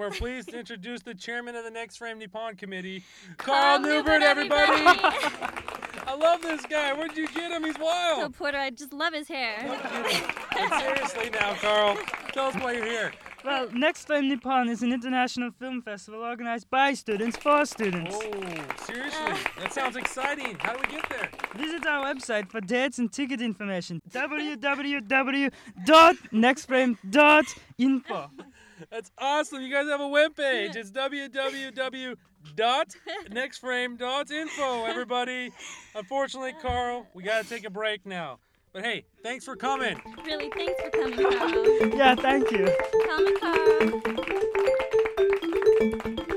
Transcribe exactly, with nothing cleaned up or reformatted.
we're pleased to introduce the chairman of the Next Frame Nippon Committee, Carl, Carl Newbert, everybody. everybody. I love this guy. Where'd you get him? He's wild. So Porter, I just love his hair. No kidding. But seriously now, Carl, tell us why you're here. Well, Next Frame Nippon is an international film festival organized by students for students. Oh, seriously? That sounds exciting. How do we get there? Visit our website for dates and ticket information. w w w dot next frame dot info. That's awesome. You guys have a webpage. It's w w w dot next frame dot info, everybody. Unfortunately, Carl, we got to take a break now. But hey, thanks for coming. Really, thanks for coming, Carl. Yeah, thank you. Coming, Carl.